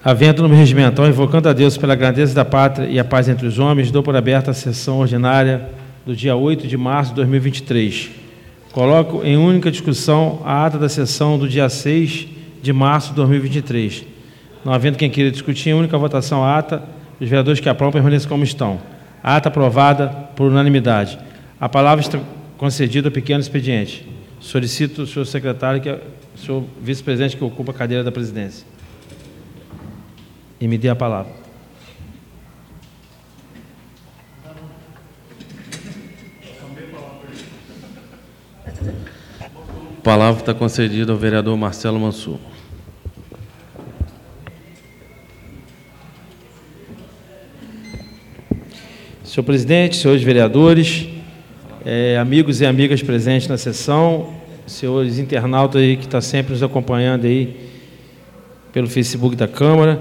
Havendo no regimental, invocando a Deus pela grandeza da pátria e a paz entre os homens, dou por aberta a sessão ordinária do dia 8 de março de 2023. Coloco em única discussão a ata da sessão do dia 6 de março de 2023. Não havendo quem queira discutir, em única votação a ata, os vereadores que aprovam permaneçam como estão. A ata aprovada por unanimidade. A palavra está concedida ao pequeno expediente. Solicito o senhor secretário, o senhor vice-presidente que ocupa a cadeira da presidência. E me dê a palavra. A palavra está concedida ao vereador Marcelo Mansur. Senhor presidente, senhores vereadores, amigos e amigas presentes na sessão, senhores internautas aí que estão sempre nos acompanhando aí pelo Facebook da Câmara,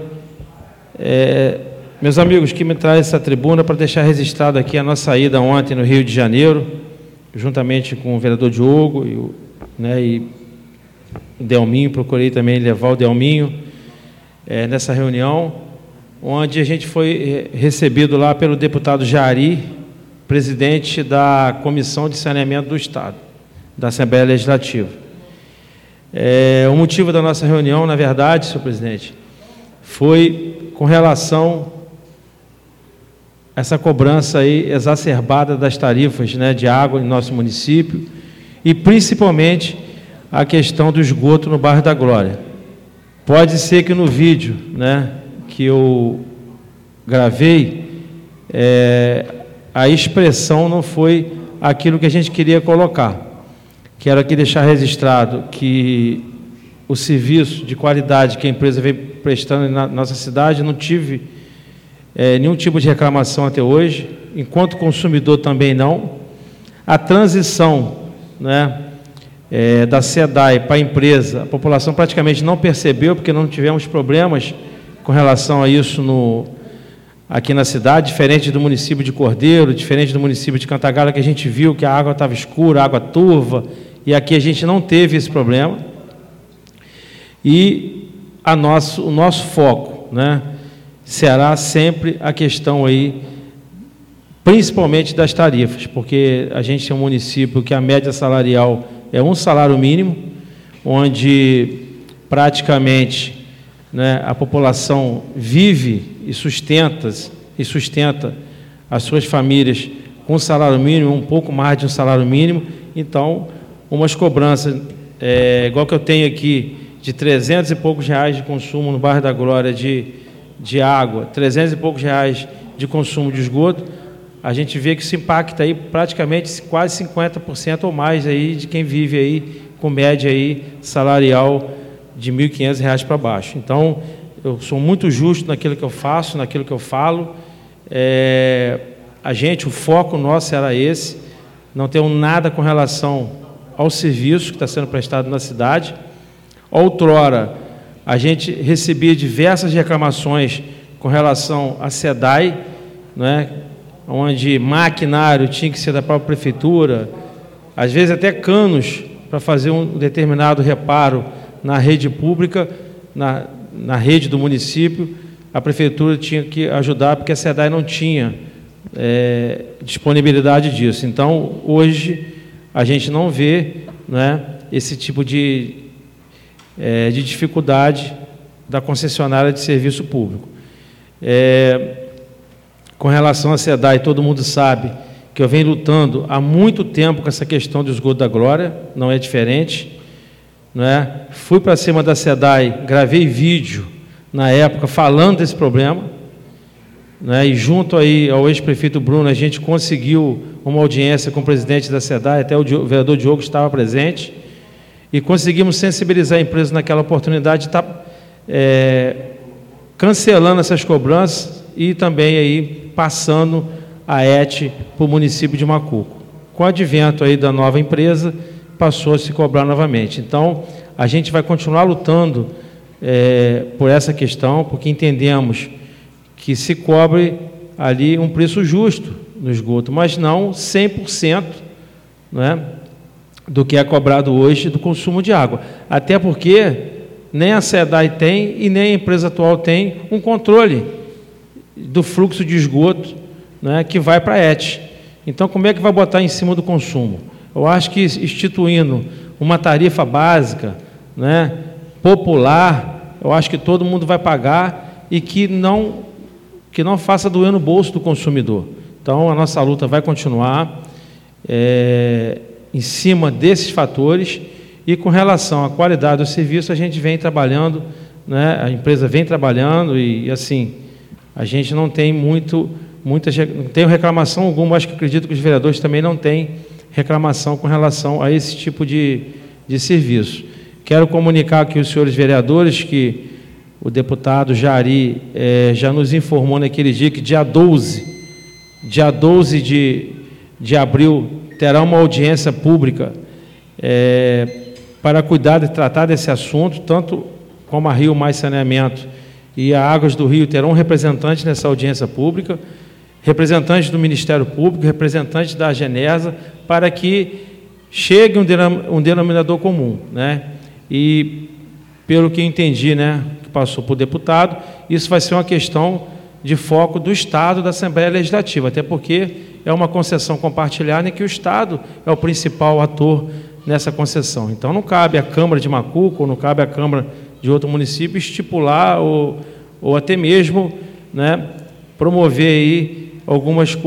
meus amigos, que me traz essa tribuna para deixar registrado aqui a nossa ida ontem no Rio de Janeiro, juntamente com o vereador Diogo e o Delminho, procurei também levar o Delminho nessa reunião, onde a gente foi recebido lá pelo deputado Jari, presidente da Comissão de Saneamento do Estado, da Assembleia Legislativa. O motivo da nossa reunião, na verdade, senhor presidente, foi com relação a essa cobrança aí exacerbada das tarifas de água em nosso município e, principalmente, a questão do esgoto no bairro da Glória. Pode ser que no vídeo que eu gravei, a expressão não foi aquilo que a gente queria colocar. Quero aqui deixar registrado que o serviço de qualidade que a empresa vem prestando na nossa cidade, não tive nenhum tipo de reclamação até hoje, enquanto consumidor também não. A transição da SEDAI para a empresa, a população praticamente não percebeu, porque não tivemos problemas com relação a isso aqui na cidade, diferente do município de Cordeiro, diferente do município de Cantagalo, que a gente viu que a água estava escura, a água turva, e aqui a gente não teve esse problema. E o nosso foco será sempre a questão aí, principalmente das tarifas, porque a gente é um município que a média salarial é um salário mínimo, onde praticamente a população vive e sustenta as suas famílias com um salário mínimo, um pouco mais de um salário mínimo. Então, umas cobranças, igual que eu tenho aqui, de 300 e poucos reais de consumo no bairro da Glória de água, 300 e poucos reais de consumo de esgoto, a gente vê que isso impacta aí praticamente quase 50% ou mais aí de quem vive aí com média aí salarial de R$ 1.500 para baixo. Então, eu sou muito justo naquilo que eu faço, naquilo que eu falo. O foco nosso era esse, não tenho nada com relação ao serviço que está sendo prestado na cidade. Outrora, a gente recebia diversas reclamações com relação à SEDAI, onde maquinário tinha que ser da própria prefeitura, às vezes até canos para fazer um determinado reparo na rede pública, na rede do município, a prefeitura tinha que ajudar, porque a SEDAI não tinha disponibilidade disso. Então, hoje, a gente não vê esse tipo de dificuldade da concessionária de serviço público. Com relação à SEDAI, todo mundo sabe que eu venho lutando há muito tempo com essa questão do esgoto da Glória, não é diferente. Fui para cima da SEDAI, gravei vídeo na época falando desse problema, e junto aí ao ex-prefeito Bruno, a gente conseguiu uma audiência com o presidente da SEDAI, até o vereador Diogo estava presente, e conseguimos sensibilizar a empresa naquela oportunidade de estar cancelando essas cobranças e também aí passando a ET para o município de Macuco. Com o advento aí da nova empresa, passou a se cobrar novamente. Então, a gente vai continuar lutando por essa questão, porque entendemos que se cobre ali um preço justo no esgoto, mas não 100%, do que é cobrado hoje do consumo de água. Até porque nem a SEDAI tem e nem a empresa atual tem um controle do fluxo de esgoto, né, que vai para a ET. Então, como é que vai botar em cima do consumo? Eu acho que instituindo uma tarifa básica, né, popular, eu acho que todo mundo vai pagar e que não faça doer no bolso do consumidor. Então, a nossa luta vai continuar em cima desses fatores e com relação à qualidade do serviço, a gente vem trabalhando, né, a empresa vem trabalhando e assim, a gente não tem não tem reclamação alguma, acho que acredito que os vereadores também não têm reclamação com relação a esse tipo de serviço. Quero comunicar aqui aos senhores vereadores que o deputado Jari já nos informou naquele dia que dia 12 de abril terá uma audiência pública para cuidar e tratar desse assunto, tanto como a Rio Mais Saneamento e a Águas do Rio terão representantes nessa audiência pública, representantes do Ministério Público, representantes da Agenesa, para que chegue um denominador comum, né? E, pelo que entendi, né, que passou por deputado, isso vai ser uma questão de foco do Estado, da Assembleia Legislativa, até porque é uma concessão compartilhada em que o Estado é o principal ator nessa concessão. Então, não cabe à Câmara de Macuco, ou não cabe à Câmara de outro município estipular ou até mesmo, né, promover aí algumas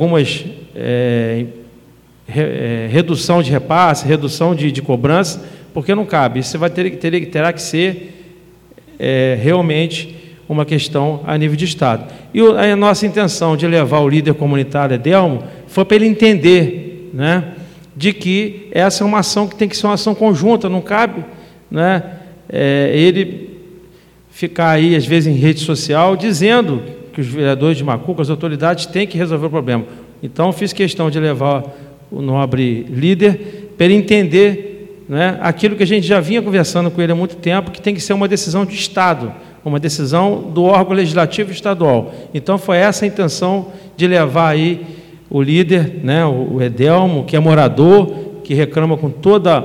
redução de repasse, redução de cobrança, porque não cabe. Isso terá que ser realmente uma questão a nível de Estado. E a nossa intenção de levar o líder comunitário Edelmo foi para ele entender, né, de que essa é uma ação que tem que ser uma ação conjunta, não cabe, né, ele ficar aí, às vezes, em rede social, dizendo que os vereadores de Macuco, as autoridades, têm que resolver o problema. Então, fiz questão de levar o nobre líder para ele entender, né, aquilo que a gente já vinha conversando com ele há muito tempo, que tem que ser uma decisão de Estado, uma decisão do órgão legislativo estadual. Então, foi essa a intenção de levar aí o líder, né, o Edelmo, que é morador, que reclama com toda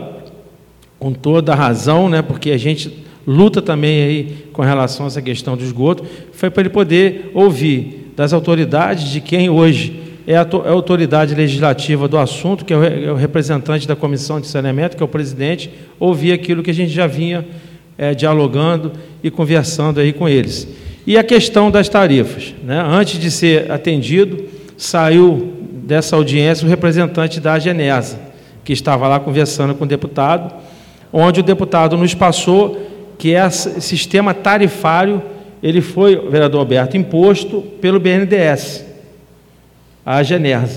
a razão, né, porque a gente luta também aí com relação a essa questão do esgoto, foi para ele poder ouvir das autoridades, de quem hoje é a autoridade legislativa do assunto, que é o representante da Comissão de Saneamento, que é o presidente, ouvir aquilo que a gente já vinha dialogando e conversando aí com eles. E a questão das tarifas, né? Antes de ser atendido, saiu dessa audiência o representante da Agenesa, que estava lá conversando com o deputado, onde o deputado nos passou que esse sistema tarifário, ele foi, vereador Alberto, imposto pelo BNDES, a Agenesa,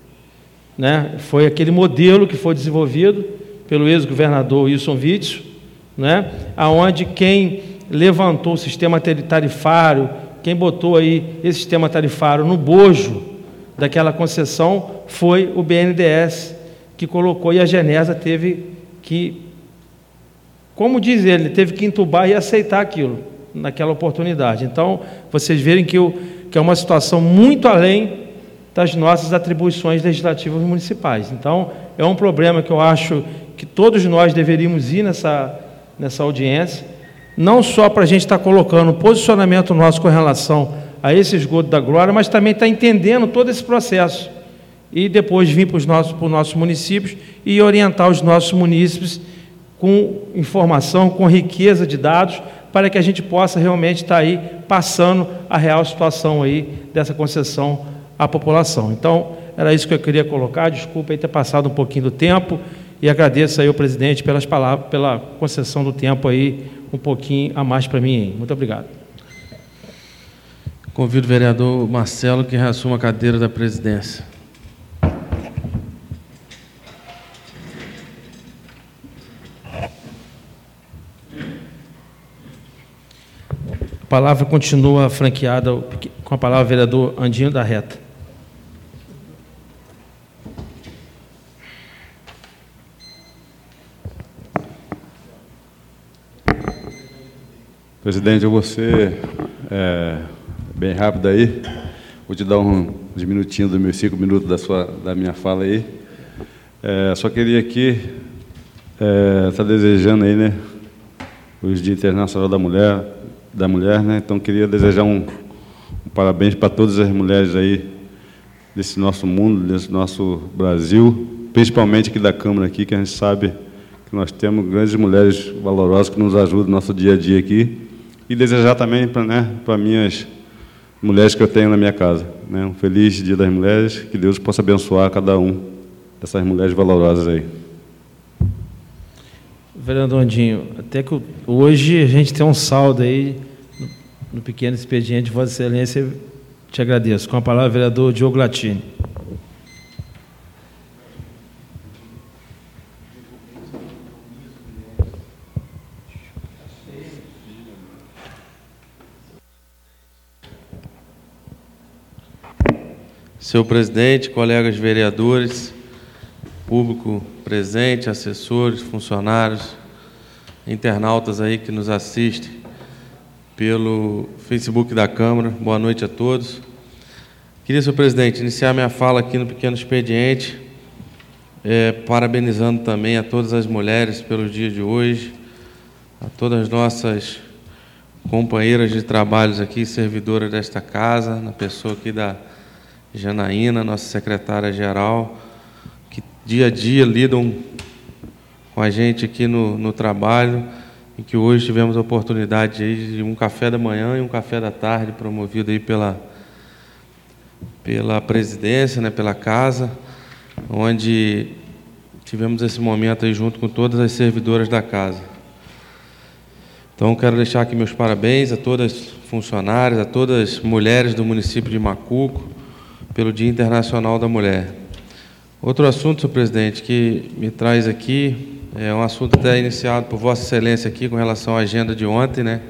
né? Foi aquele modelo que foi desenvolvido pelo ex-governador Wilson Witzel, né? Aonde quem levantou o sistema tarifário, quem botou aí esse sistema tarifário no bojo daquela concessão foi o BNDES, que colocou, e a Agenesa teve que, como diz ele, teve que entubar e aceitar aquilo naquela oportunidade. Então, vocês verem que é uma situação muito além das nossas atribuições legislativas municipais. Então, é um problema que eu acho que todos nós deveríamos ir nessa audiência, não só para a gente estar colocando o posicionamento nosso com relação a esse esgoto da Glória, mas também estar entendendo todo esse processo e depois vir para os nossos municípios e orientar os nossos munícipes com informação, com riqueza de dados, para que a gente possa realmente estar aí passando a real situação aí dessa concessão à população. Então, era isso que eu queria colocar. Desculpa aí ter passado um pouquinho do tempo e agradeço aí ao presidente pelas palavras, pela concessão do tempo aí um pouquinho a mais para mim aí. Muito obrigado. Convido o vereador Marcelo que reassuma a cadeira da presidência. A palavra continua franqueada com a palavra vereador Andinho da Reta. Presidente, eu vou ser bem rápido aí. Vou te dar uns minutinhos dos meus 5 minutos da minha fala aí. Só queria aqui estar desejando aí, né, hoje Dia Internacional da Mulher, né? Então queria desejar um parabéns para todas as mulheres aí desse nosso mundo, desse nosso Brasil, principalmente aqui da Câmara aqui, que a gente sabe que nós temos grandes mulheres valorosas que nos ajudam no nosso dia a dia aqui, e desejar também para minhas mulheres que eu tenho na minha casa, né? Um feliz Dia das Mulheres, que Deus possa abençoar cada um dessas mulheres valorosas aí. Vereador Andinho, até que hoje a gente tem um saldo aí no pequeno expediente de Vossa Excelência, te agradeço. Com a palavra, vereador Diogo Latini. Senhor presidente, colegas vereadores, público presente, assessores, funcionários, internautas aí que nos assistem pelo Facebook da Câmara, boa noite a todos. Queria, senhor presidente, iniciar minha fala aqui no pequeno expediente, parabenizando também a todas as mulheres pelo dia de hoje, a todas as nossas companheiras de trabalhos aqui, servidoras desta casa, na pessoa aqui da Janaína, nossa secretária-geral, que dia a dia lidam com a gente aqui no trabalho, e que hoje tivemos a oportunidade aí de um café da manhã e um café da tarde, promovido aí pela presidência, né, pela casa, onde tivemos esse momento aí junto com todas as servidoras da casa. Então, quero deixar aqui meus parabéns a todas as funcionárias, a todas as mulheres do município de Macuco, pelo Dia Internacional da Mulher. Outro assunto, senhor presidente, que me traz aqui, é um assunto até iniciado por Vossa Excelência aqui, com relação à agenda de ontem, né?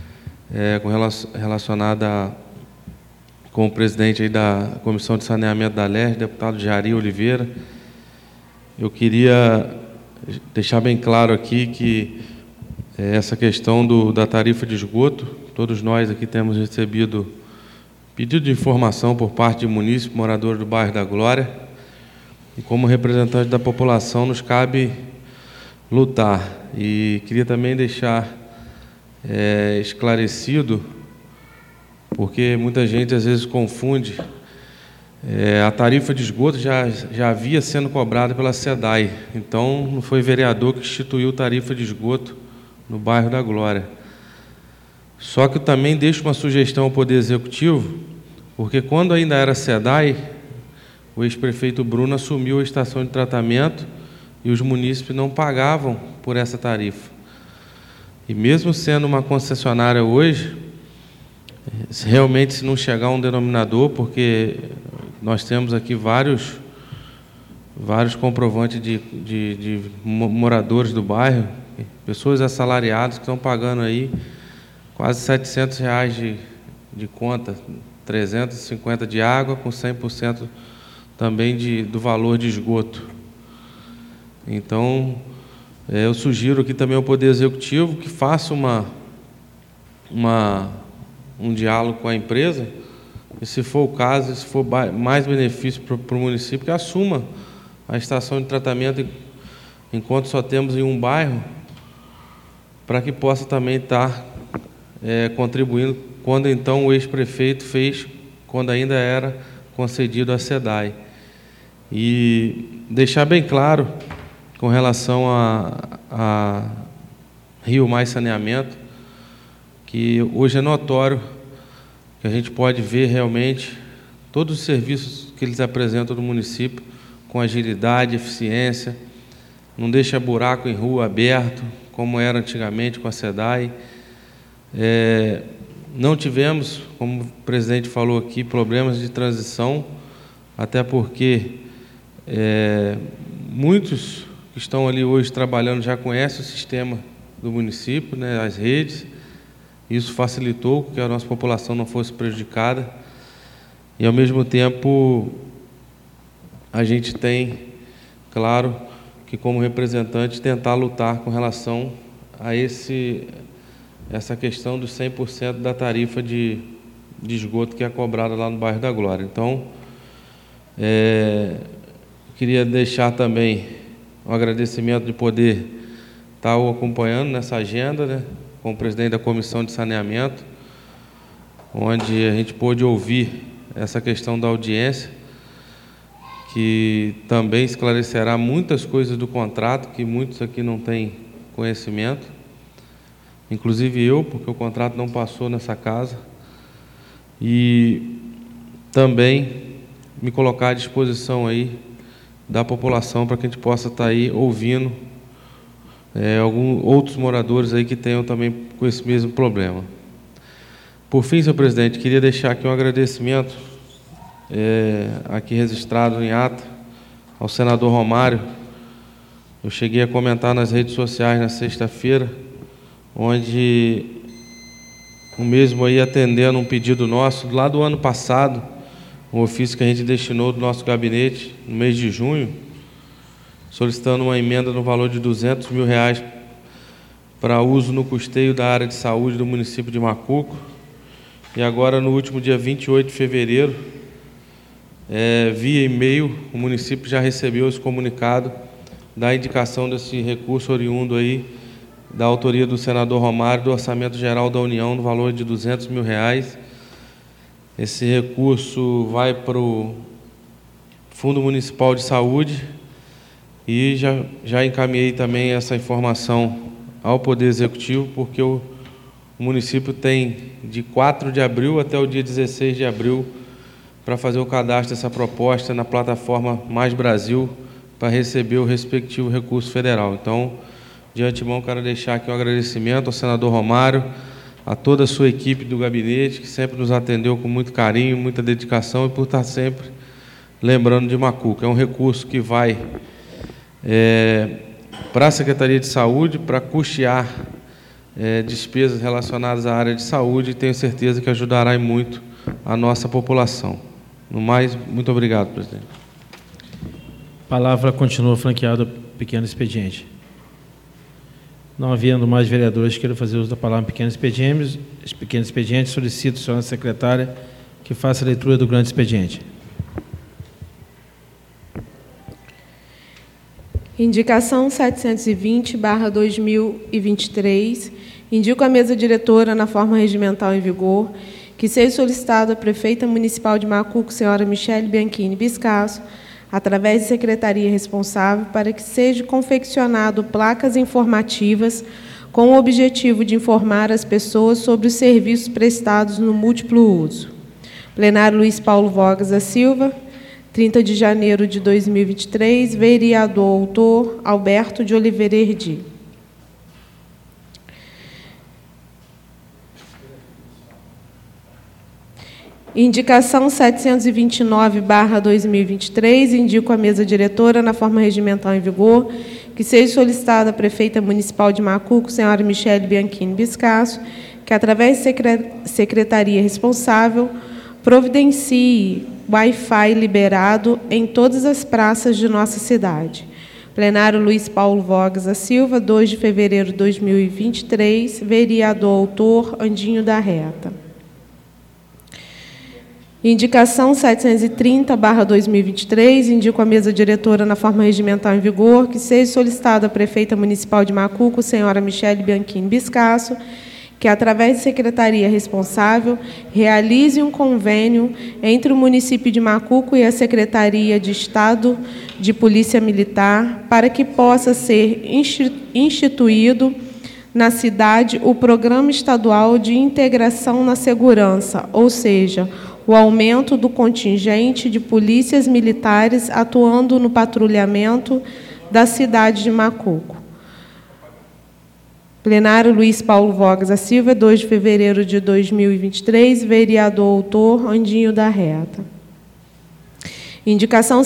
Relacionada com o presidente aí da Comissão de Saneamento da LERJ, deputado Jari Oliveira. Eu queria deixar bem claro aqui que essa questão da tarifa de esgoto, todos nós aqui temos recebido pedido de informação por parte de munícipes, moradores do bairro da Glória, e como representante da população nos cabe lutar. E queria também deixar esclarecido, porque muita gente às vezes confunde, a tarifa de esgoto já havia sendo cobrada pela SEDAI, então não foi vereador que instituiu tarifa de esgoto no bairro da Glória. Só que também deixo uma sugestão ao Poder Executivo, porque quando ainda era SEDAI, o ex-prefeito Bruno assumiu a estação de tratamento e os munícipes não pagavam por essa tarifa. E mesmo sendo uma concessionária hoje, realmente se não chegar a um denominador, porque nós temos aqui vários comprovantes de moradores do bairro, pessoas assalariadas que estão pagando aí quase R$700 de conta, 350 de água, com 100% também do valor de esgoto. Então, eu sugiro aqui também ao Poder Executivo que faça um diálogo com a empresa, e se for o caso, se for mais benefício para o município, que assuma a estação de tratamento enquanto só temos em um bairro, para que possa também estar contribuindo, quando então o ex-prefeito fez, quando ainda era concedido à SEDAI. E deixar bem claro, com relação a Rio Mais Saneamento, que hoje é notório que a gente pode ver realmente todos os serviços que eles apresentam no município, com agilidade, eficiência, não deixa buraco em rua aberto, como era antigamente com a SEDAI. Não tivemos, como o presidente falou aqui, problemas de transição, até porque muitos que estão ali hoje trabalhando já conhecem o sistema do município, né, as redes. Isso facilitou que a nossa população não fosse prejudicada. E, ao mesmo tempo, a gente tem, claro, que como representante tentar lutar com relação a essa questão dos 100% da tarifa de esgoto que é cobrada lá no bairro da Glória. Então, queria deixar também um agradecimento de poder estar o acompanhando nessa agenda, né, com o presidente da Comissão de Saneamento, onde a gente pôde ouvir essa questão da audiência, que também esclarecerá muitas coisas do contrato, que muitos aqui não têm conhecimento, inclusive eu, porque o contrato não passou nessa casa, e também me colocar à disposição aí da população para que a gente possa estar aí ouvindo alguns outros moradores aí que tenham também com esse mesmo problema. Por fim, senhor presidente, queria deixar aqui um agradecimento, aqui registrado em ata, ao senador Romário. Eu cheguei a comentar nas redes sociais na sexta-feira, onde o mesmo aí atendendo um pedido nosso, lá do ano passado, um ofício que a gente destinou do nosso gabinete, no mês de junho, solicitando uma emenda no valor de R$200 mil para uso no custeio da área de saúde do município de Macuco. E agora, no último dia 28 de fevereiro, via e-mail, o município já recebeu esse comunicado da indicação desse recurso oriundo aí da autoria do senador Romário, do Orçamento Geral da União, no valor de R$200 mil. Esse recurso vai para o Fundo Municipal de Saúde, e já encaminhei também essa informação ao Poder Executivo, porque o município tem de 4 de abril até o dia 16 de abril para fazer o cadastro dessa proposta na plataforma Mais Brasil, para receber o respectivo recurso federal. Então, de antemão, quero deixar aqui um agradecimento ao senador Romário, a toda a sua equipe do gabinete, que sempre nos atendeu com muito carinho, muita dedicação, e por estar sempre lembrando de Macuco. É um recurso que vai para a Secretaria de Saúde, para custear despesas relacionadas à área de saúde, e tenho certeza que ajudará muito a nossa população. No mais, muito obrigado, presidente. A palavra continua franqueada ao pequeno expediente. Não havendo mais vereadores que queiram fazer uso da palavra pequeno expediente, solicito à senhora secretária que faça a leitura do grande expediente. Indicação 720/2023. Indico à mesa diretora, na forma regimental em vigor, que seja solicitado à prefeita municipal de Macuco, senhora Michele Bianchini Biscasso, através de secretaria responsável, para que seja confeccionado placas informativas com o objetivo de informar as pessoas sobre os serviços prestados no múltiplo uso. Plenário Luiz Paulo Vogas da Silva, 30 de janeiro de 2023, vereador autor Alberto de Oliveira Erdi. Indicação 729/2023, indico à mesa diretora, na forma regimental em vigor, que seja solicitada à prefeita municipal de Macuco, senhora Michele Bianchini Biscasso, que, através de secretaria responsável, providencie Wi-Fi liberado em todas as praças de nossa cidade. Plenário Luiz Paulo Vogas da Silva, 2 de fevereiro de 2023, vereador autor Andinho da Reta. Indicação 730/2023, indico à mesa diretora, na forma regimental em vigor, que seja solicitada à prefeita municipal de Macuco, senhora Michele Bianchini Biscasso, que, através de secretaria responsável, realize um convênio entre o município de Macuco e a Secretaria de Estado de Polícia Militar, para que possa ser instituído na cidade o Programa Estadual de Integração na Segurança, ou seja, o aumento do contingente de polícias militares atuando no patrulhamento da cidade de Macuco. Plenário Luiz Paulo Vogas da Silva, 2 de fevereiro de 2023, vereador autor Andinho da Reta. Indicação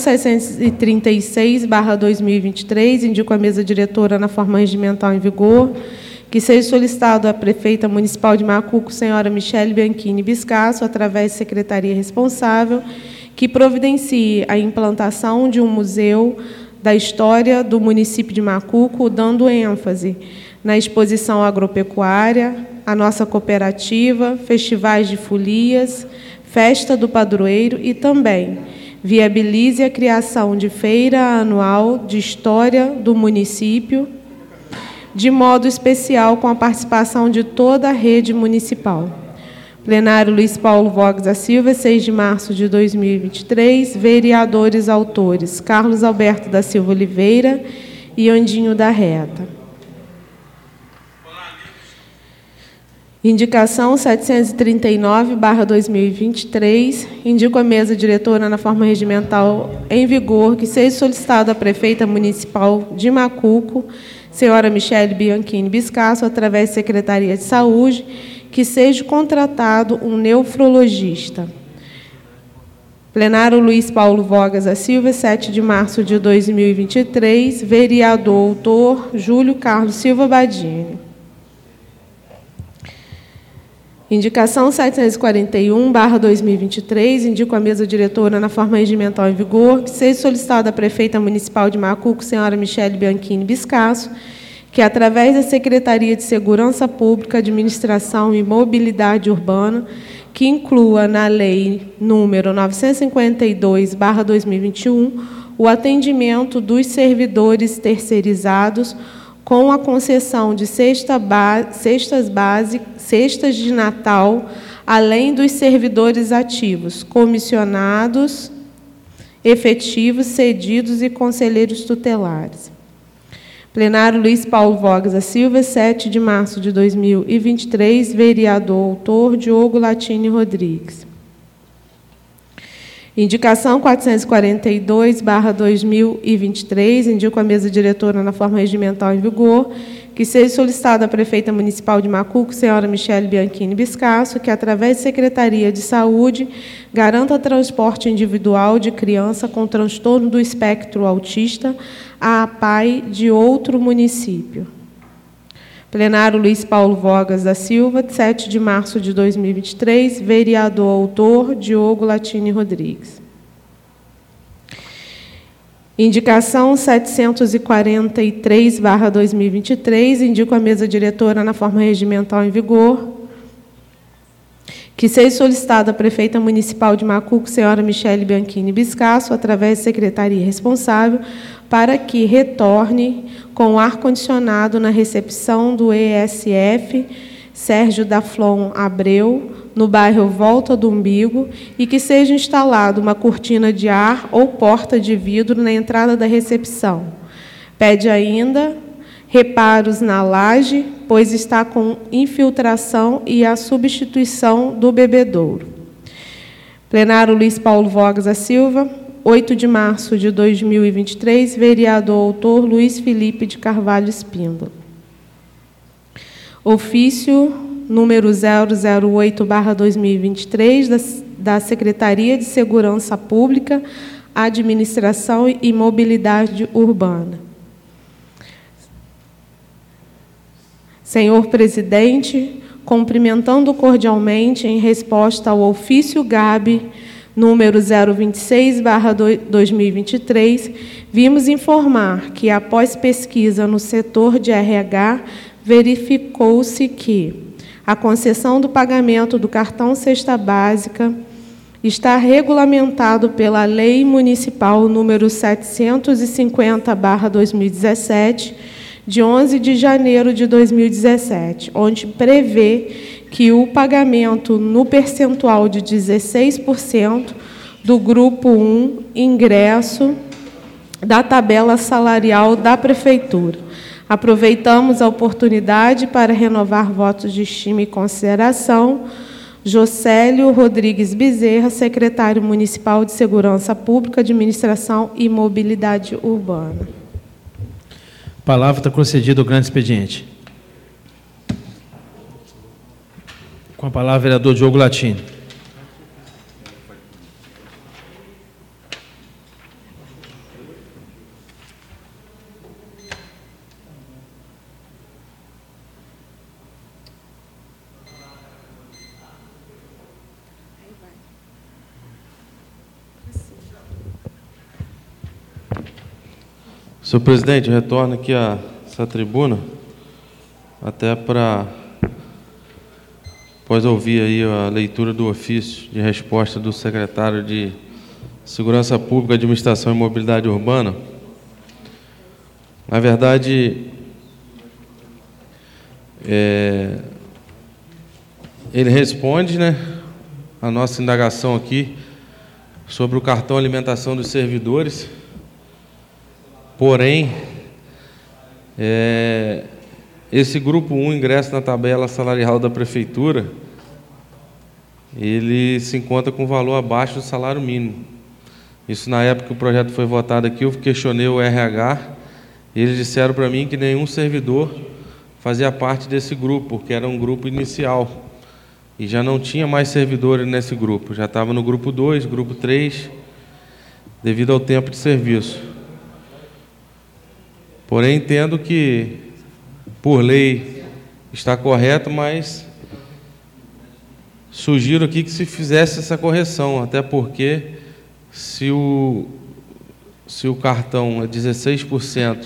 636/2023, indico à mesa diretora, na forma regimental em vigor, que seja solicitado à prefeita municipal de Macuco, senhora Michele Bianchini Biscasso, através de secretaria responsável, que providencie a implantação de um museu da história do município de Macuco, dando ênfase na exposição agropecuária, a nossa cooperativa, festivais de folias, festa do padroeiro, e também viabilize a criação de feira anual de história do município, de modo especial com a participação de toda a rede municipal. Plenário Luiz Paulo Vogas da Silva, 6 de março de 2023. Vereadores autores: Carlos Alberto da Silva Oliveira e Andinho da Reta. Indicação 739/2023. Indico à mesa diretora, na forma regimental em vigor, que seja solicitado à prefeita municipal de Macuco, senhora Michele Bianchini Biscasso, através da Secretaria de Saúde, que seja contratado um nefrologista. Plenário Luiz Paulo Vogas da Silva, 7 de março de 2023. Vereador autor Júlio Carlos Silva Badini. Indicação 741/2023. Indico à mesa diretora, na forma regimental em vigor, que seja solicitada à prefeita municipal de Macuco, senhora Michele Bianchini Biscasso, que, através da Secretaria de Segurança Pública, Administração e Mobilidade Urbana, que inclua na Lei número 952/2021 o atendimento dos servidores terceirizados com a concessão de cestas de Natal, além dos servidores ativos, comissionados, efetivos, cedidos e conselheiros tutelares. Plenário Luiz Paulo Vogas da Silva, 7 de março de 2023. Vereador autor Diogo Latini Rodrigues. Indicação 442/2023. Indico à mesa diretora, na forma regimental em vigor, que seja solicitada à prefeita municipal de Macuco, senhora Michele Bianchini Biscasso, que, através da Secretaria de Saúde, garanta transporte individual de criança com transtorno do espectro autista a pai de outro município. Plenário Luiz Paulo Vogas da Silva, 7 de março de 2023. Vereador autor Diogo Latini Rodrigues. Indicação 743/2023. Indico à mesa diretora, na forma regimental em vigor, que seja solicitada à prefeita municipal de Macuco, senhora Michele Bianchini Biscasso, através da secretaria responsável, para que retorne com ar-condicionado na recepção do ESF Sérgio da Flon Abreu, no bairro Volta do Umbigo, e que seja instalada uma cortina de ar ou porta de vidro na entrada da recepção. Pede ainda reparos na laje, pois está com infiltração, e a substituição do bebedouro. Plenário Luiz Paulo Vogas da Silva, 8 de março de 2023. Vereador autor Luiz Felipe de Carvalho Espíndola. Ofício número 008/2023 da Secretaria de Segurança Pública, Administração e Mobilidade Urbana. Senhor presidente, cumprimentando cordialmente, em resposta ao ofício GAB número 026/2023, vimos informar que, após pesquisa no setor de RH, verificou-se que a concessão do pagamento do cartão Cesta Básica está regulamentado pela Lei Municipal número 750/2017, de 11 de janeiro de 2017, onde prevê que o pagamento no percentual de 16% do Grupo 1, ingresso da tabela salarial da Prefeitura. Aproveitamos a oportunidade para renovar votos de estima e consideração. Jocélio Rodrigues Bezerra, secretário municipal de Segurança Pública, Administração e Mobilidade Urbana. A palavra está concedida ao grande expediente. Com a palavra, vereador Diogo Latini. Senhor presidente, eu retorno aqui a essa tribuna, até para, após ouvir aí a leitura do ofício de resposta do secretário de Segurança Pública, Administração e Mobilidade Urbana. Na verdade, Ele responde, né, a nossa indagação aqui sobre o cartão alimentação dos servidores, porém, esse grupo 1 ingresso na tabela salarial da Prefeitura, ele se encontra com valor abaixo do salário mínimo. Isso na época que o projeto foi votado aqui, eu questionei o RH, e eles disseram para mim que nenhum servidor fazia parte desse grupo, porque era um grupo inicial, e já não tinha mais servidores nesse grupo, já estava no grupo 2, grupo 3, devido ao tempo de serviço. Porém, entendo que, por lei, está correto, mas sugiro aqui que se fizesse essa correção, até porque se o cartão é 16%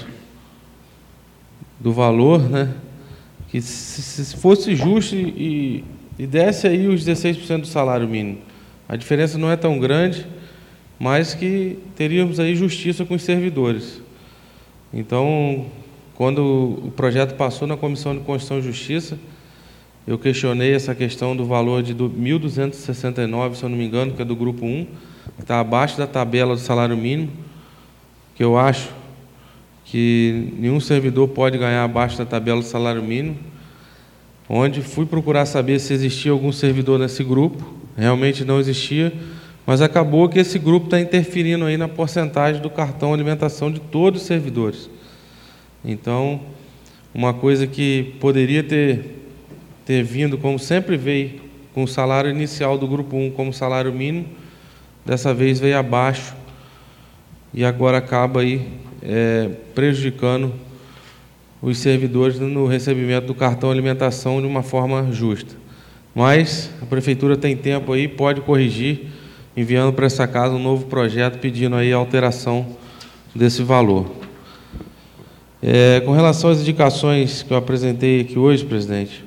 do valor, né, que se fosse justo e desse aí os 16% do salário mínimo. A diferença não é tão grande, mas que teríamos aí justiça com os servidores. Então, quando o projeto passou na Comissão de Constituição e Justiça, eu questionei essa questão do valor de 1.269, se eu não me engano, que é do grupo 1, que está abaixo da tabela do salário mínimo, que eu acho que nenhum servidor pode ganhar abaixo da tabela do salário mínimo, onde fui procurar saber se existia algum servidor nesse grupo, realmente não existia, mas acabou que esse grupo está interferindo aí na porcentagem do cartão alimentação de todos os servidores. Então, uma coisa que poderia ter vindo, como sempre veio, com o salário inicial do grupo 1 como salário mínimo, dessa vez veio abaixo, e agora acaba aí prejudicando os servidores no recebimento do cartão alimentação de uma forma justa. Mas a Prefeitura tem tempo aí, pode corrigir, enviando para essa casa um novo projeto, pedindo aí a alteração desse valor. Com relação às indicações que eu apresentei aqui hoje, presidente,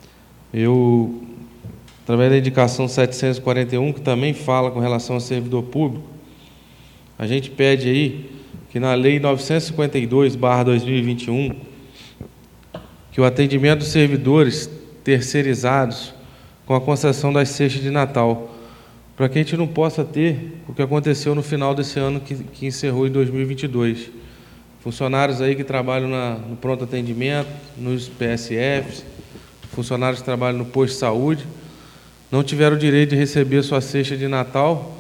eu, através da indicação 741, que também fala com relação ao servidor público, a gente pede aí que na Lei 952/2021, que o atendimento dos servidores terceirizados com a concessão das cestas de Natal, para que a gente não possa ter o que aconteceu no final desse ano que encerrou em 2022. Funcionários aí que trabalham no pronto atendimento, nos PSFs, funcionários que trabalham no posto de saúde, não tiveram o direito de receber sua cesta de Natal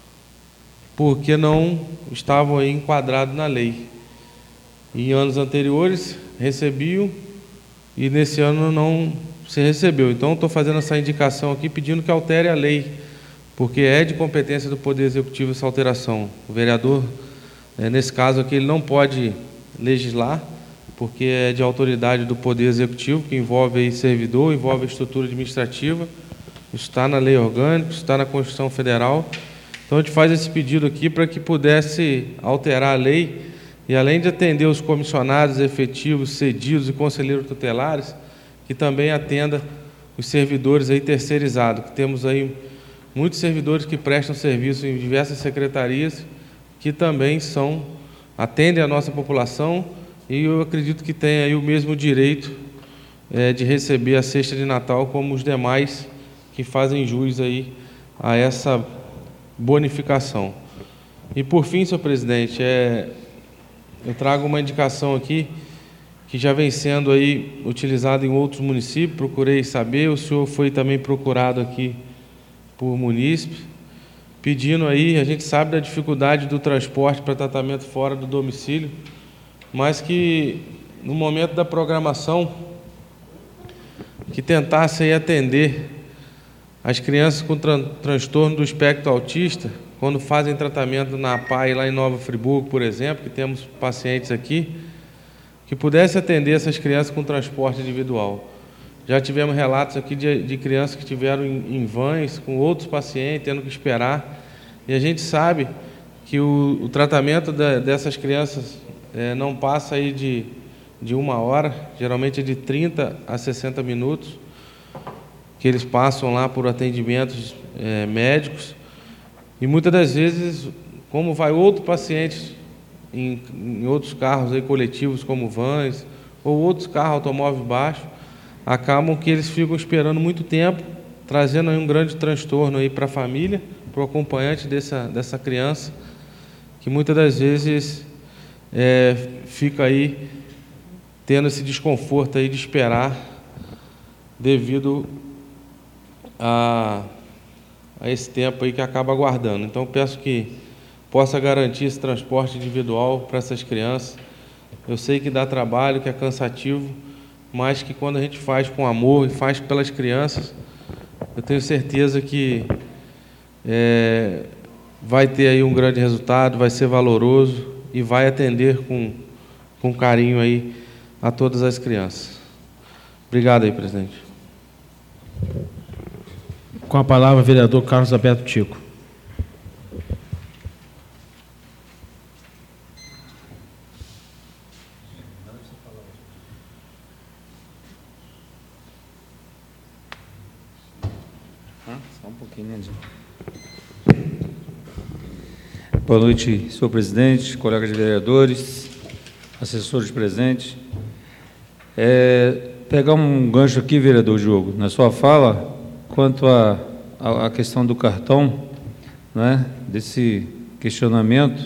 porque não estavam aí enquadrados na lei. Em anos anteriores recebiam e nesse ano não se recebeu. Então, estou fazendo essa indicação aqui, pedindo que altere a lei, porque é de competência do Poder Executivo essa alteração. O vereador, nesse caso aqui, ele não pode legislar, porque é de autoridade do Poder Executivo, que envolve aí servidor, envolve a estrutura administrativa, isso está na lei orgânica, isso está na Constituição Federal. Então, a gente faz esse pedido aqui para que pudesse alterar a lei e, além de atender os comissionados efetivos, cedidos e conselheiros tutelares, que também atenda os servidores aí terceirizados, que temos aí muitos servidores que prestam serviço em diversas secretarias, que também atendem a nossa população, e eu acredito que tem aí o mesmo direito de receber a cesta de Natal como os demais que fazem jus aí a essa bonificação. E por fim, senhor presidente, eu trago uma indicação aqui que já vem sendo aí utilizada em outros municípios, procurei saber, o senhor foi também procurado aqui por munícipe, pedindo aí, a gente sabe da dificuldade do transporte para tratamento fora do domicílio, mas que no momento da programação, que tentasse aí atender as crianças com transtorno do espectro autista, quando fazem tratamento na APAE, lá em Nova Friburgo, por exemplo, que temos pacientes aqui, que pudesse atender essas crianças com transporte individual. Já tivemos relatos aqui de crianças que tiveram em vans com outros pacientes, tendo que esperar, e a gente sabe que o tratamento dessas crianças não passa aí de 1 hora, geralmente é de 30 a 60 minutos, que eles passam lá por atendimentos médicos, e muitas das vezes, como vai outro paciente em outros carros aí coletivos, como vans, ou outros carros, automóveis baixos, acabam que eles ficam esperando muito tempo, trazendo aí um grande transtorno aí para a família, para o acompanhante dessa criança, que muitas das vezes fica aí tendo esse desconforto aí de esperar devido a esse tempo aí que acaba aguardando. Então, peço que possa garantir esse transporte individual para essas crianças. Eu sei que dá trabalho, que é cansativo, mas que quando a gente faz com amor e faz pelas crianças, eu tenho certeza que vai ter aí um grande resultado, vai ser valoroso e vai atender com carinho aí a todas as crianças. Obrigado aí, presidente. Com a palavra, o vereador Carlos Alberto Tico. Só um pouquinho, né? Boa noite, senhor presidente, colegas vereadores, assessores presentes. Pegar um gancho aqui, vereador Diogo, na sua fala, quanto à questão do cartão, né, desse questionamento,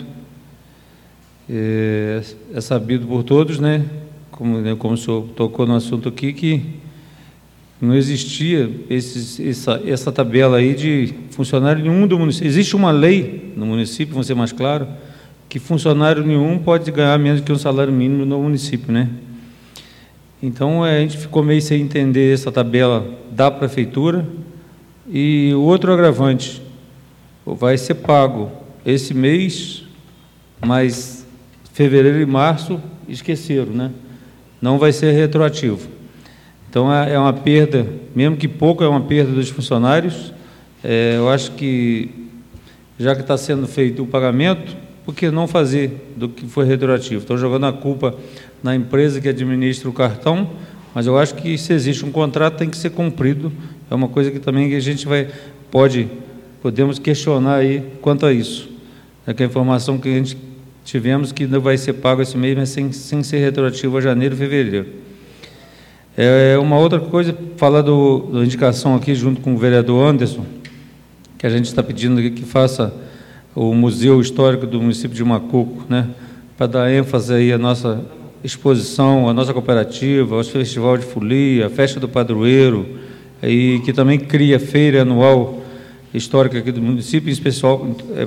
é sabido por todos, né, como o senhor tocou no assunto aqui, que não existia essa tabela aí de funcionário nenhum do município. Existe uma lei no município, vou ser mais claro, que funcionário nenhum pode ganhar menos que um salário mínimo no município, né? Então, a gente ficou meio sem entender essa tabela da prefeitura. E o outro agravante, vai ser pago esse mês, mas fevereiro e março esqueceram, né? Não vai ser retroativo. Então, é uma perda, mesmo que pouco, é uma perda dos funcionários. Eu acho que, já que está sendo feito o pagamento, por que não fazer do que foi retroativo? Estão jogando a culpa na empresa que administra o cartão, mas eu acho que, se existe um contrato, tem que ser cumprido. É uma coisa que também a gente podemos questionar aí quanto a isso. É que a informação que a gente tivemos que não vai ser pago esse mês, mas sem ser retroativo a janeiro e fevereiro. Uma outra coisa, falar da indicação aqui, junto com o vereador Anderson, que a gente está pedindo que faça o Museu Histórico do município de Macuco, né, para dar ênfase aí à nossa exposição, à nossa cooperativa, ao Festival de Folia, a Festa do Padroeiro, e que também cria feira anual histórica aqui do município, em especial,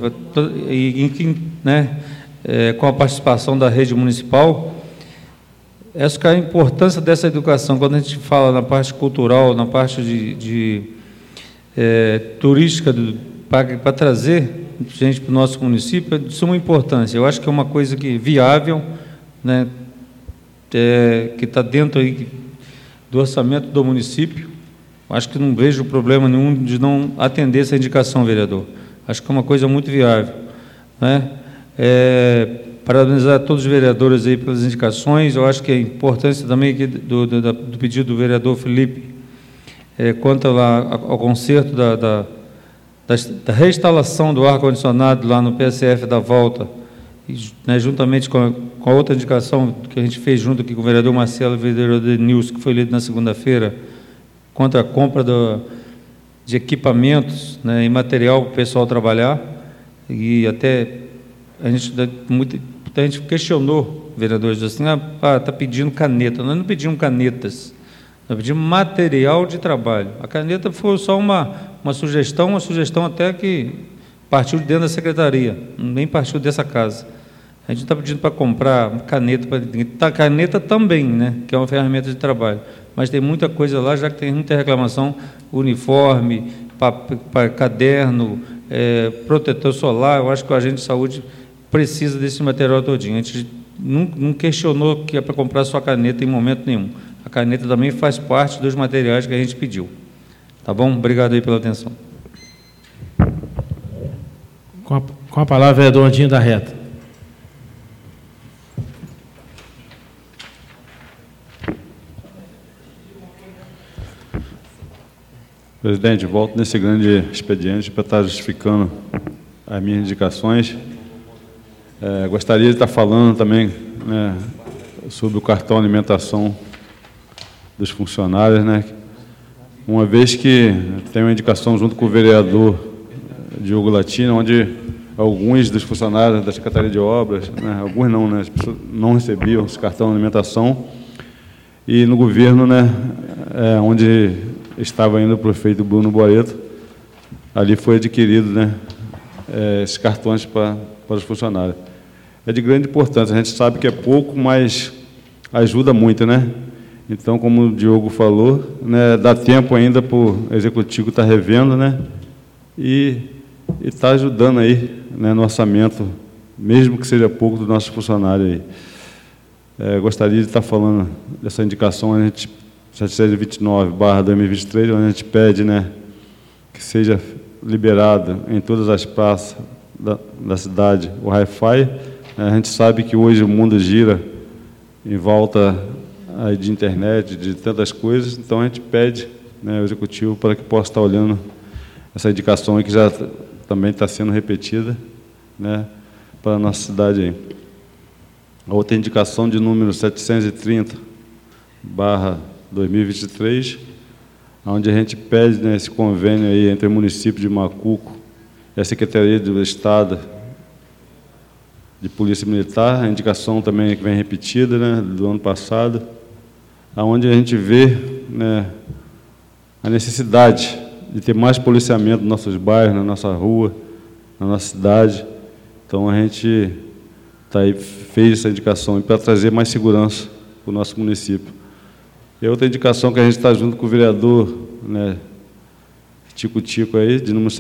com a participação da rede municipal. Essa que é a importância dessa educação, quando a gente fala na parte cultural, na parte turística, para trazer gente para o nosso município, é de suma importância. Eu acho que é uma coisa viável, né, que está dentro aí do orçamento do município. Acho que não vejo problema nenhum de não atender essa indicação, vereador. Acho que é uma coisa muito viável, né? Parabenizar a todos os vereadores aí pelas indicações. Eu acho que a importância também aqui do pedido do vereador Felipe, quanto ao conserto da reinstalação do ar-condicionado lá no PSF da Volta, né, juntamente com a outra indicação que a gente fez junto aqui com o vereador Marcelo e o vereador Denilson, que foi lido na segunda-feira, quanto à compra de equipamentos, né, e material para o pessoal trabalhar. E até a gente questionou, vereadores, assim, está pedindo caneta. Nós não pedimos canetas, nós pedimos material de trabalho. A caneta foi só uma sugestão até que partiu de dentro da secretaria, nem partiu dessa casa. A gente está pedindo para comprar caneta, caneta também, né, que é uma ferramenta de trabalho, mas tem muita coisa lá, já que tem muita reclamação, uniforme, caderno, protetor solar. Eu acho que o agente de saúde precisa desse material todinho. A gente não questionou que é para comprar só caneta em momento nenhum. A caneta também faz parte dos materiais que a gente pediu. Tá bom? Obrigado aí pela atenção. Com a palavra, vereador Andinho da Reta. Presidente, volto nesse grande expediente para estar justificando as minhas indicações. Gostaria de estar falando também, né, sobre o cartão alimentação dos funcionários, né? Uma vez que tem uma indicação junto com o vereador Diogo Latino, onde alguns dos funcionários da Secretaria de Obras, né, alguns não, né, as pessoas não recebiam esse cartão de alimentação, e no governo, né, onde estava ainda o prefeito Bruno Boareto, ali foi adquirido, né, esses cartões para os funcionários. É de grande importância, a gente sabe que é pouco, mas ajuda muito, né? Então, como o Diogo falou, né, dá tempo ainda para o executivo estar revendo, né, e está ajudando aí, né, no orçamento, mesmo que seja pouco, do nosso funcionário aí. Gostaria de estar falando dessa indicação, a gente 729/2023, onde a gente pede, né, que seja liberado em todas as praças da cidade o Wi-Fi. A gente sabe que hoje o mundo gira em volta aí de internet, de tantas coisas, então a gente pede, né, ao executivo para que possa estar olhando essa indicação aí que já também está sendo repetida, né, para a nossa cidade aí. A outra indicação de número 730/2023, onde a gente pede, né, esse convênio aí entre o município de Macuco e a Secretaria do Estado de Polícia Militar, a indicação também que vem repetida, né, do ano passado, onde a gente vê, né, a necessidade de ter mais policiamento nos nossos bairros, na nossa rua, na nossa cidade. Então, a gente fez essa indicação para trazer mais segurança para o nosso município. E outra indicação que a gente está junto com o vereador, né, Tico aí, de número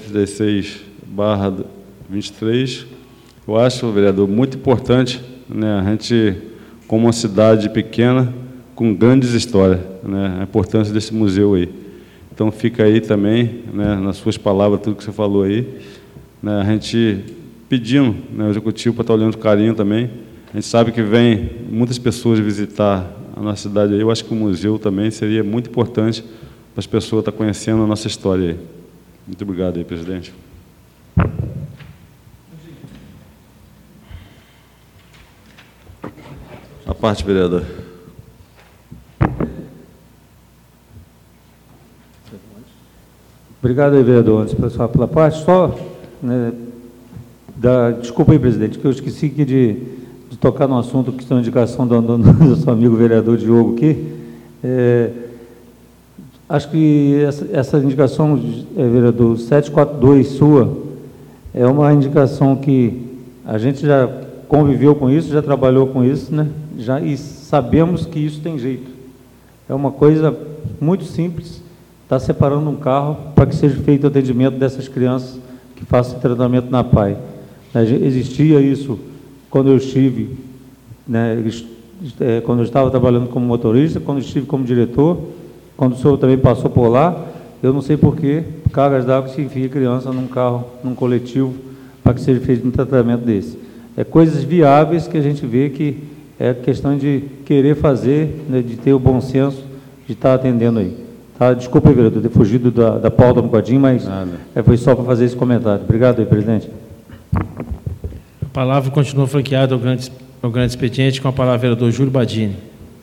736/23, eu acho, vereador, muito importante, né, a gente, como uma cidade pequena, com grandes histórias, né, a importância desse museu aí. Então, fica aí também, né, nas suas palavras, tudo que você falou aí, né, a gente pedindo, né, o executivo para estar olhando com carinho também. A gente sabe que vem muitas pessoas visitar a nossa cidade aí. Eu acho que o museu também seria muito importante para as pessoas estar conhecendo a nossa história aí. Muito obrigado aí, presidente. A parte, vereador. Obrigado aí, vereador. Antes, pessoal, pela parte, só, né, desculpa aí, presidente, que eu esqueci aqui de tocar no assunto que tem uma indicação do nosso amigo vereador Diogo aqui. Acho que essa indicação, vereador 742 sua, é uma indicação que a gente já conviveu com isso, já trabalhou com isso, né? E sabemos que isso tem jeito. É uma coisa muito simples, está separando um carro para que seja feito o atendimento dessas crianças que façam tratamento na PAI. Existia isso quando eu estive, né, quando eu estava trabalhando como motorista, quando eu estive como diretor, quando o senhor também passou por lá. Eu não sei por que cargas d'água se enfia criança num carro, num coletivo, para que seja feito um tratamento desse. Coisas viáveis que a gente vê que é questão de querer fazer, né, de ter o bom senso de estar atendendo aí. Tá? Desculpa, vereador, ter fugido da pauta um bocadinho, mas foi só para fazer esse comentário. Obrigado aí, presidente. A palavra continua franqueada ao grande expediente, com a palavra vereador Júlio Badini.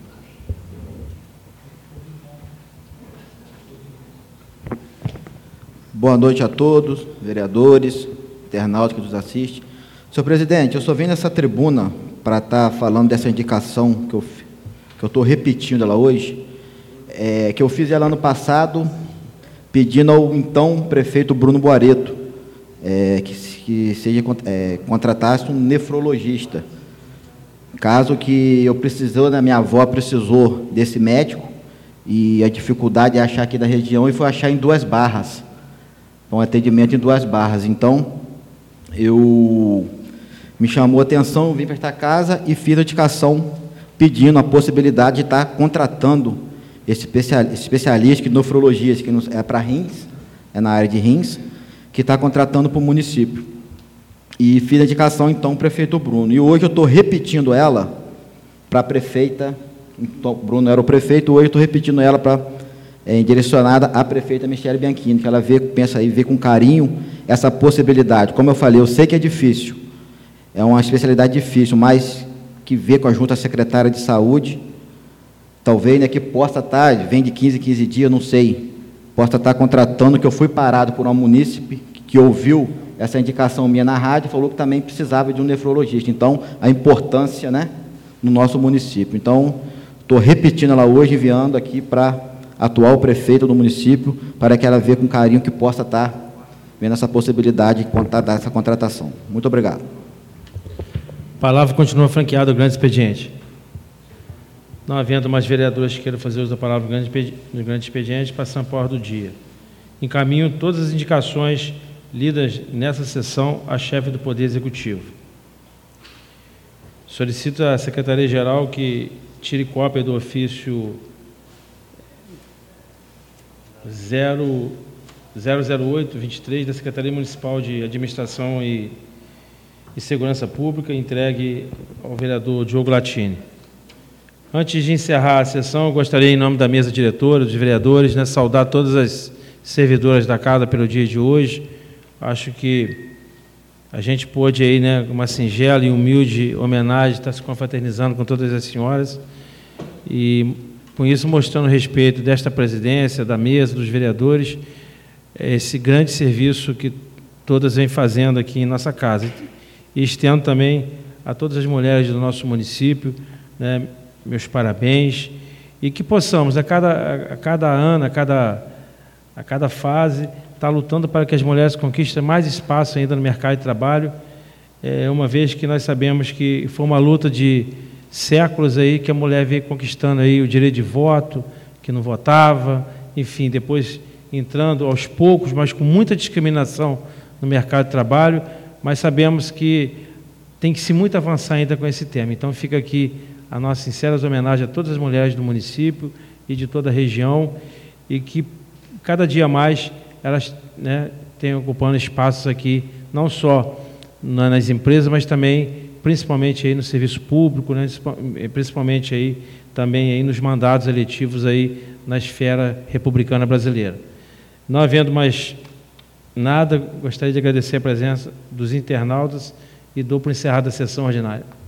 Boa noite a todos, vereadores, internautas que nos assistem. Senhor presidente, eu só vim nessa tribuna para estar falando dessa indicação que eu estou repetindo ela hoje, que eu fiz ela ano passado, pedindo ao então prefeito Bruno Boareto que seja contratasse um nefrologista. Caso que eu precisou, minha avó precisou desse médico, e a dificuldade é achar aqui da região, e foi achar em Duas Barras, um atendimento em Duas Barras. Então, me chamou a atenção, vim para esta casa e fiz a indicação pedindo a possibilidade de estar contratando esse especialista em nefrologia, que é para rins, é na área de rins, que está contratando para o município. E fiz a indicação, então, ao prefeito Bruno. E hoje eu estou repetindo ela para a prefeita, então, Bruno era o prefeito, hoje eu estou repetindo ela para direcionada à prefeita Michele Bianchini, que ela pensa aí, vê com carinho essa possibilidade. Como eu falei, eu sei que é difícil, é uma especialidade difícil, mas que vê com a junta secretária de saúde, talvez, né, que possa estar, vem de 15 em 15 dias, não sei, possa estar contratando, que eu fui parado por um munícipe que ouviu essa indicação minha na rádio e falou que também precisava de um nefrologista. Então, a importância, né, no nosso município. Então, estou repetindo ela hoje, enviando aqui para a atual prefeita do município, para que ela veja com carinho que possa estar vendo essa possibilidade dessa contratação. Muito obrigado. A palavra continua franqueada ao grande expediente. Não havendo mais vereadores que queiram fazer uso da palavra no grande expediente, passamos para a ordem do dia. Encaminho todas as indicações lidas nessa sessão à chefe do Poder Executivo. Solicito à Secretaria-Geral que tire cópia do ofício 008-23 da Secretaria Municipal de Administração e Segurança Pública, entregue ao vereador Diogo Latini. Antes de encerrar a sessão, eu gostaria, em nome da mesa diretora, dos vereadores, né, saudar todas as servidoras da casa pelo dia de hoje. Acho que a gente pôde aí, né, uma singela e humilde homenagem, estar se confraternizando com todas as senhoras e, com isso, mostrando respeito desta presidência, da mesa, dos vereadores, esse grande serviço que todas vêm fazendo aqui em nossa casa. E estendo também a todas as mulheres do nosso município, né, meus parabéns, e que possamos, a cada ano, a cada fase, estar lutando para que as mulheres conquistem mais espaço ainda no mercado de trabalho, uma vez que nós sabemos que foi uma luta de séculos aí que a mulher veio conquistando aí o direito de voto, que não votava, enfim, depois entrando aos poucos, mas com muita discriminação no mercado de trabalho, mas sabemos que tem que se muito avançar ainda com esse tema. Então fica aqui a nossa sincera homenagem a todas as mulheres do município e de toda a região, e que cada dia mais elas, né, tenham ocupando espaços aqui, não só nas empresas, mas também, principalmente aí no serviço público, né, principalmente aí também aí nos mandados eletivos aí na esfera republicana brasileira. Não havendo mais nada, gostaria de agradecer a presença dos internautas e dou por encerrada a sessão ordinária.